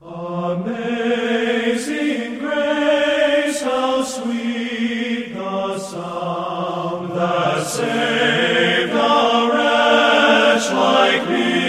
Amazing grace, how sweet the sound that saved a wretch like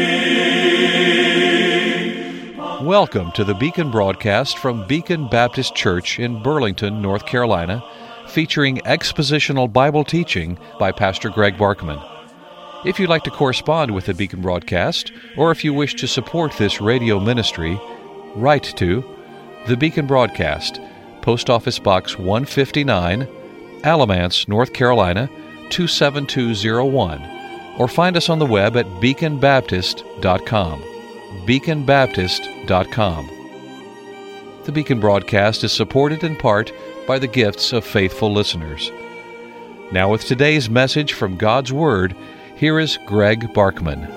me. Welcome to the Beacon broadcast from Beacon Baptist Church in Burlington, North Carolina, featuring expositional Bible teaching by Pastor Greg Barkman. If you'd like to correspond with the Beacon broadcast, or if you wish to support this radio ministry, write to the Beacon Broadcast, Post Office Box 159, Alamance, North Carolina 27201, or find us on the web at beaconbaptist.com. beaconbaptist.com. The Beacon Broadcast is supported in part by the gifts of faithful listeners. Now with today's message from God's Word, here is Greg Barkman.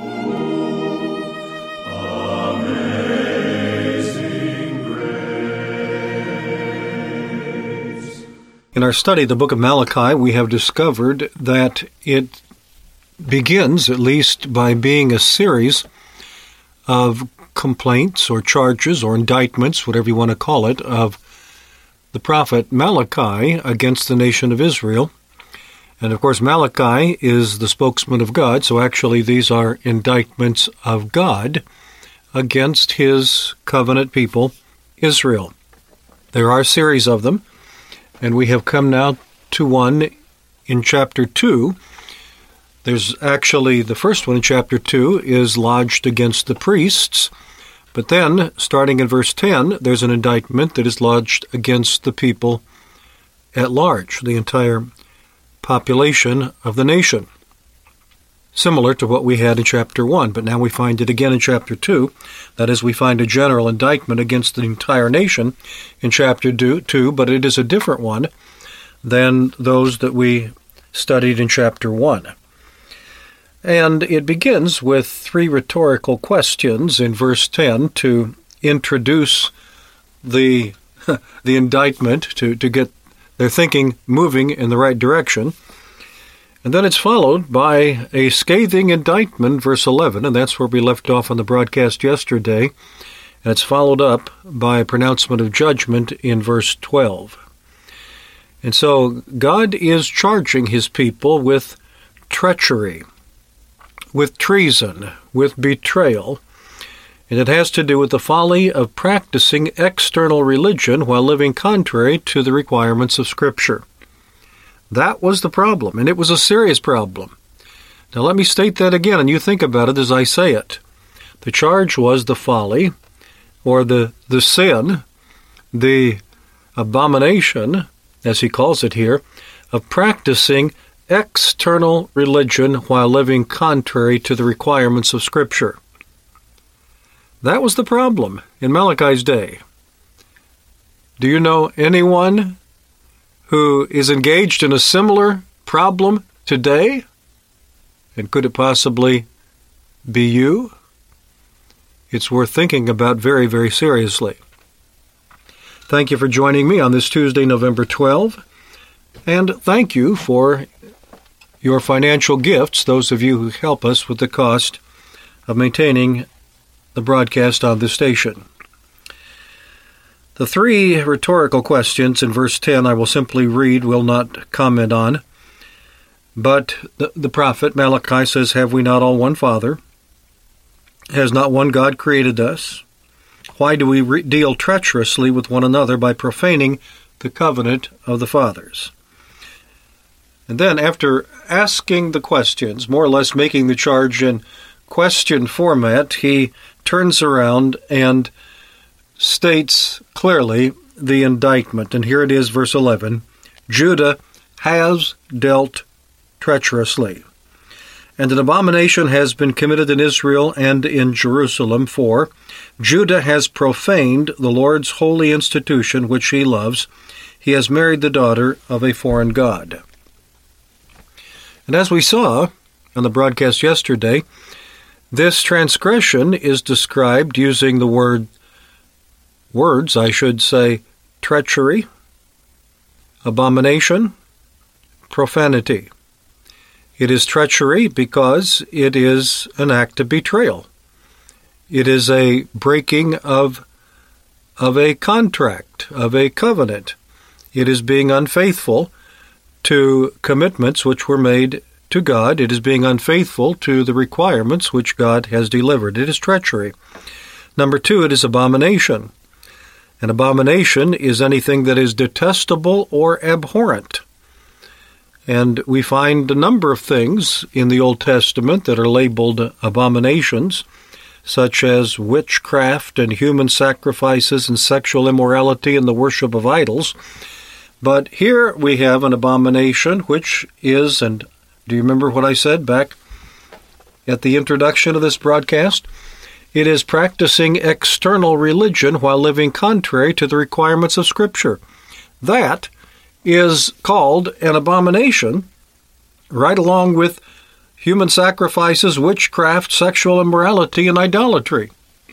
In our study of the book of Malachi, we have discovered that it begins, at least, by being a series of complaints or charges or indictments, whatever you want to call it, of the prophet Malachi against the nation of Israel. And of course, Malachi is the spokesman of God, so actually these are indictments of God against his covenant people, Israel. There are a series of them, and we have come now to one in chapter 2. There's actually, the first one in chapter 2 is lodged against the priests, but then, starting in verse 10, there's an indictment that is lodged against the people at large, the entire population of the nation. Similar to what we had in chapter 1, but now we find it again in chapter 2. That is, we find a general indictment against the entire nation in chapter 2, but it is a different one than those that we studied in chapter 1. And it begins with three rhetorical questions in verse 10 to introduce the indictment, to get their thinking moving in the right direction. And then it's followed by a scathing indictment, verse 11, and that's where we left off on the broadcast yesterday. And it's followed up by a pronouncement of judgment in verse 12. And so God is charging his people with treachery, with treason, with betrayal, and it has to do with the folly of practicing external religion while living contrary to the requirements of Scripture. That was the problem, and it was a serious problem. Now let me state that again, and you think about it as I say it. The charge was the folly, or the sin, the abomination, as he calls it here, of practicing external religion while living contrary to the requirements of Scripture. That was the problem in Malachi's day. Do you know anyone who is engaged in a similar problem today? And could it possibly be you? It's worth thinking about very, very seriously. Thank you for joining me on this Tuesday, November 12, and thank you for your financial gifts, those of you who help us with the cost of maintaining the broadcast on this station. The three rhetorical questions in verse 10 I will simply read, will not comment on. But the prophet Malachi says, "Have we not all one Father? Has not one God created us? Why do we deal treacherously with one another by profaning the covenant of the fathers?" And then after asking the questions, more or less making the charge in question format, he turns around and states clearly the indictment. And here it is, verse 11. Judah has dealt treacherously, and an abomination has been committed in Israel and in Jerusalem, for Judah has profaned the Lord's holy institution which he loves. He has married the daughter of a foreign god. And as we saw on the broadcast yesterday, this transgression is described using the words, treachery, abomination, profanity. It is treachery because it is an act of betrayal. It is a breaking of of a contract, of a covenant. It is being unfaithful to commitments which were made to God. It is being unfaithful to the requirements which God has delivered. It is treachery. Number 2, it is abomination. An abomination is anything that is detestable or abhorrent. And we find a number of things in the Old Testament that are labeled abominations, such as witchcraft and human sacrifices and sexual immorality and the worship of idols. But here we have an abomination which is, and do you remember what I said back at the introduction of this broadcast? It is practicing external religion while living contrary to the requirements of Scripture. That is called an abomination, right along with human sacrifices, witchcraft, sexual immorality, and idolatry.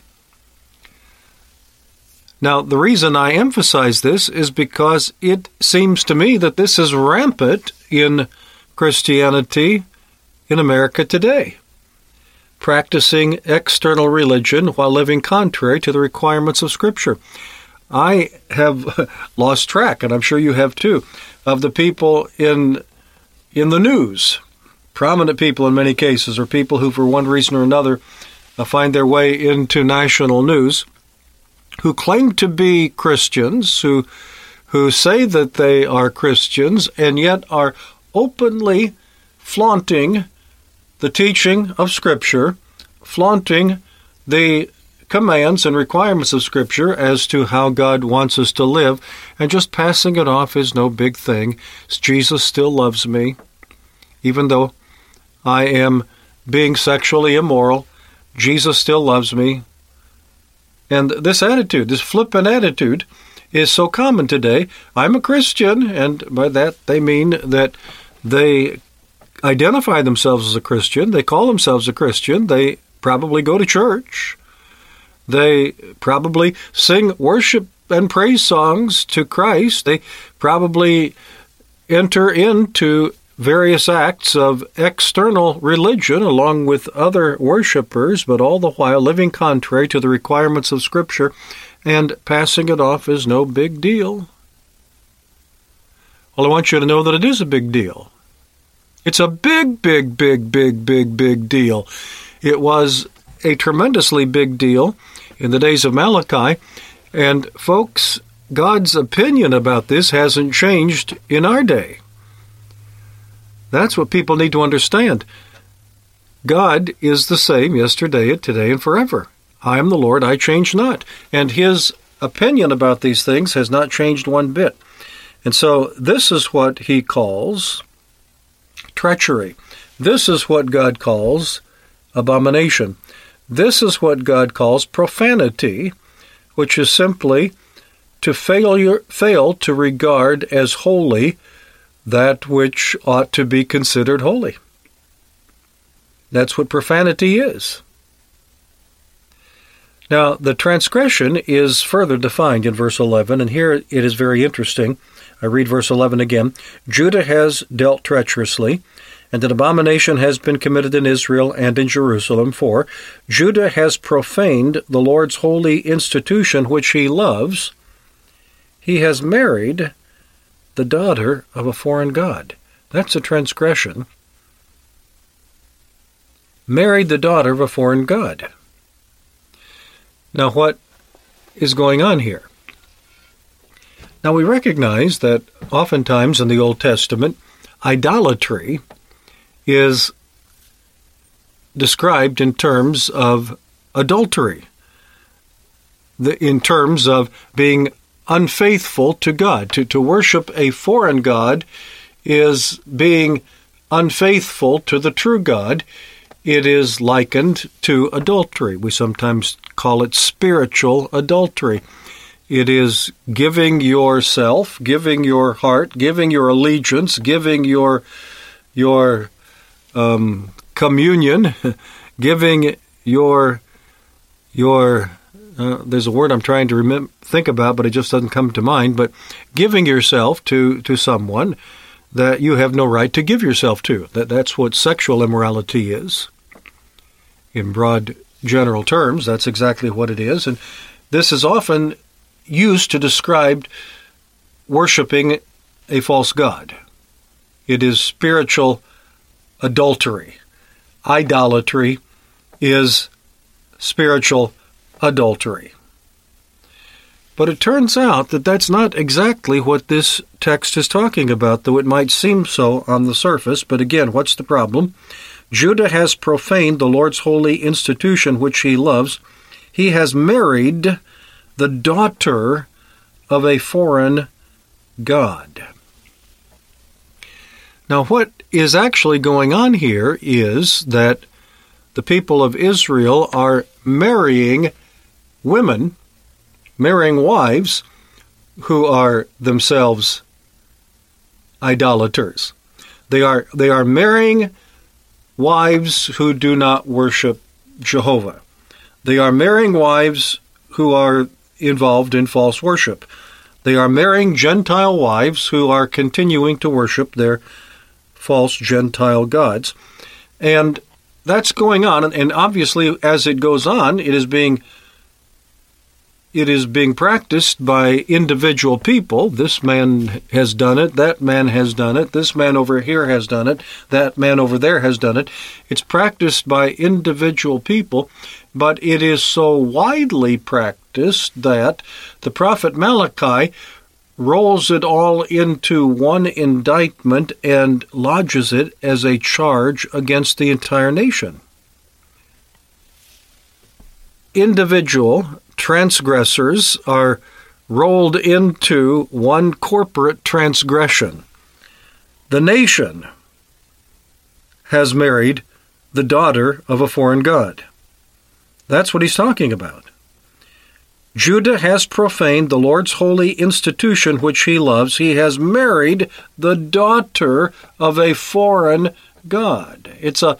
Now, the reason I emphasize this is because it seems to me that this is rampant in Christianity in America today. Practicing external religion while living contrary to the requirements of Scripture. I have lost track, and I'm sure you have too, of the people in the news, prominent people in many cases, or people who for one reason or another find their way into national news, who claim to be Christians, who say that they are Christians, and yet are openly flaunting the teaching of Scripture, flaunting the commands and requirements of Scripture as to how God wants us to live, and just passing it off as no big thing. Jesus still loves me, even though I am being sexually immoral. Jesus still loves me. And this attitude, this flippant attitude, is so common today. I'm a Christian, and by that they mean that they identify themselves as a Christian. They call themselves a Christian. They probably go to church. They probably sing worship and praise songs to Christ. They probably enter into various acts of external religion along with other worshipers, but all the while living contrary to the requirements of Scripture and passing it off as no big deal. Well, I want you to know that it is a big deal. It's a big deal. It was a tremendously big deal in the days of Malachi. And folks, God's opinion about this hasn't changed in our day. That's what people need to understand. God is the same yesterday, today, and forever. I am the Lord, I change not. And His opinion about these things has not changed one bit. And so this is what He calls treachery. This is what God calls abomination. This is what God calls profanity, which is simply to fail to regard as holy that which ought to be considered holy. That's what profanity is. Now, the transgression is further defined in verse 11, and here it is very interesting. I read verse 11 again. Judah has dealt treacherously, and an abomination has been committed in Israel and in Jerusalem, for Judah has profaned the Lord's holy institution which he loves. He has married the daughter of a foreign god. That's a transgression. Married the daughter of a foreign god. Now, what is going on here? Now, we recognize that oftentimes in the Old Testament, idolatry is described in terms of adultery, in terms of being unfaithful to God. To worship a foreign god is being unfaithful to the true God. It is likened to adultery. We sometimes call it spiritual adultery. It is giving yourself, giving your heart, giving your allegiance, giving your communion, giving your there's a word I'm trying to think about, but it just doesn't come to mind, but giving yourself to someone that you have no right to give yourself to. That's what sexual immorality is. In broad general terms, that's exactly what it is. And this is often used to describe worshiping a false god. It is spiritual adultery. Idolatry is spiritual adultery. But it turns out that that's not exactly what this text is talking about, though it might seem so on the surface. But again, what's the problem? Judah has profaned the Lord's holy institution which he loves. He has married the daughter of a foreign god. Now, what is actually going on here is that the people of Israel are marrying women, marrying wives who are themselves idolaters. They are marrying wives who do not worship Jehovah. They are marrying wives who are involved in false worship. They are marrying Gentile wives who are continuing to worship their false Gentile gods. And that's going on, and obviously as it goes on, it is being practiced by individual people. This man has done it, that man has done it, this man over here has done it, that man over there has done it. It's practiced by individual people, but it is so widely practiced that the prophet Malachi rolls it all into one indictment and lodges it as a charge against the entire nation. Individual transgressors are rolled into one corporate transgression. The nation has married the daughter of a foreign god. That's what he's talking about. Judah has profaned the Lord's holy institution which he loves. He has married the daughter of a foreign god. It's a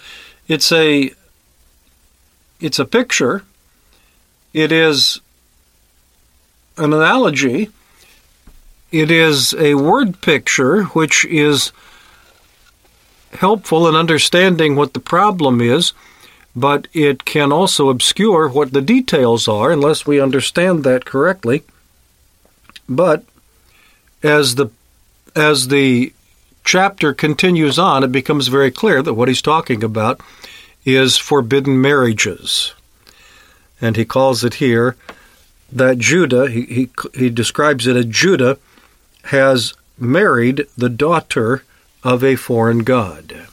picture. It is an analogy. It is a word picture which is helpful in understanding what the problem is, but it can also obscure what the details are unless we understand that correctly. But as the chapter continues on, it becomes very clear that what he's talking about is forbidden marriages. And he calls it here that Judah, he describes it as Judah has married the daughter of a foreign god.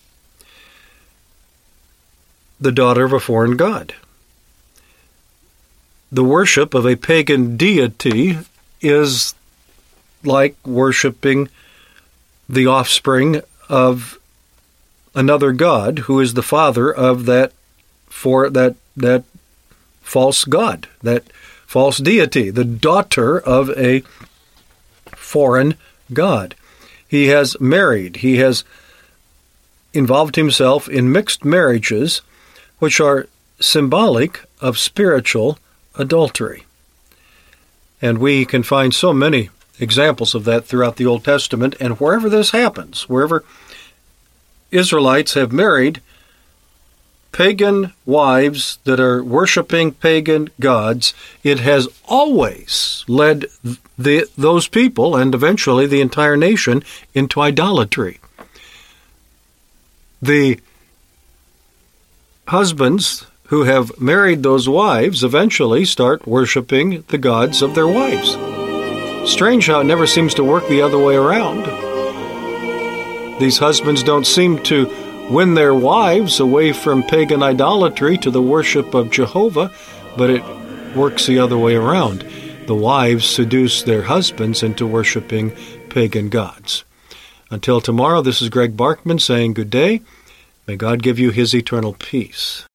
The daughter of a foreign god. The worship of a pagan deity is like worshiping the offspring of another god who is the father of that false god, that false deity, the daughter of a foreign god. He has married, he has involved himself in mixed marriages, which are symbolic of spiritual adultery. And we can find so many examples of that throughout the Old Testament, and wherever this happens, wherever Israelites have married pagan wives that are worshiping pagan gods, it has always led those people, and eventually the entire nation, into idolatry. The husbands who have married those wives eventually start worshiping the gods of their wives. Strange how it never seems to work the other way around. These husbands don't seem to win their wives away from pagan idolatry to the worship of Jehovah, but it works the other way around. The wives seduce their husbands into worshiping pagan gods. Until tomorrow, this is Greg Barkman saying good day. May God give you His eternal peace.